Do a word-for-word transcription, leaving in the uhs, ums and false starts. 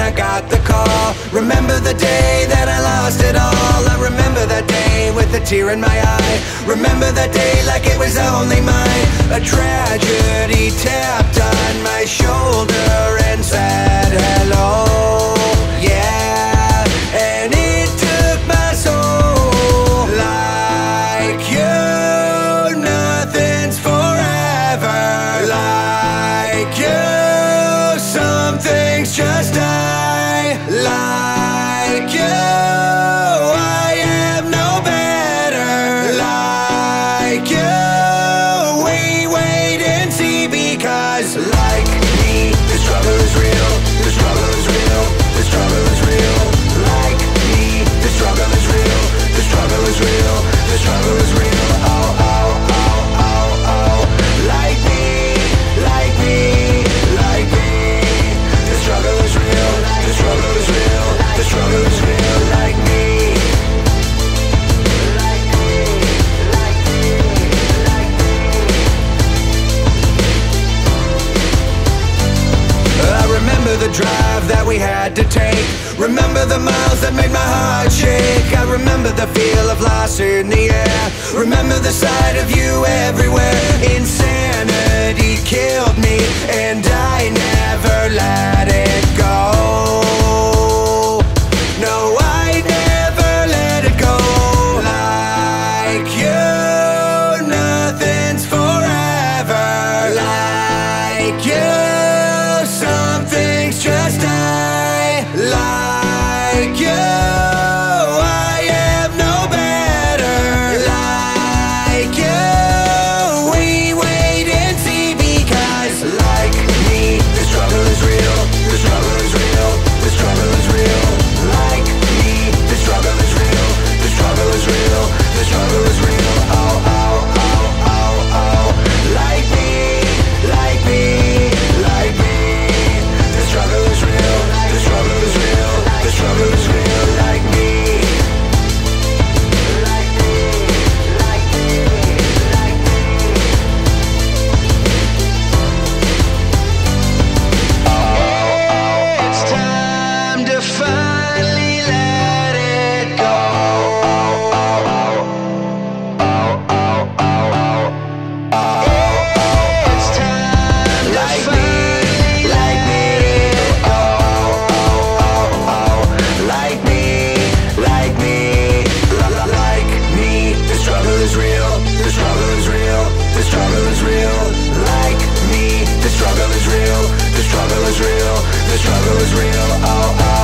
I got the call. Remember the day that I lost it all. I remember that day with a tear in my eye. Remember that day like it was only mine. A tragedy tapped on my shoulder and said hello. Yeah, and it took my soul. Like you, nothing's forever. Like you, some things just die. Like you, I am no better. Like you, we wait and see, because like me, the struggle is real. The struggle is real. The struggle is real. Like me, the struggle is real. The struggle is real. The struggle is real. Oh, oh, oh, oh, oh. Like me, like me, like me. The struggle is real. The struggle is real. The struggle is real. Like me. Like me, like me, like me. I remember the drive that we had to take. Remember the miles that made my heart shake. I remember the feel of loss in the air. Remember the sight of you everywhere. Insanity killed me, and I never let it go. No, I never let it go. Like you, nothing's forever. Like you, some things just die. Like you, I am no better. Like you, we wait and see, because like me, the struggle is real. The struggle is real. The struggle is real. Like me, the struggle is real. The struggle is real. The struggle is real. Oh, oh, oh, oh, oh. Like me, like me, like me. The struggle is real. The struggle is real. The struggle is real. Like me. Like me, like me, like me. It's time to finally let it go. It's time to finally let it go. Like me, like me, like me. The struggle is real. The struggle is real. The struggle is real. Like me, the struggle is real. The struggle is real. The struggle is real. Oh, oh.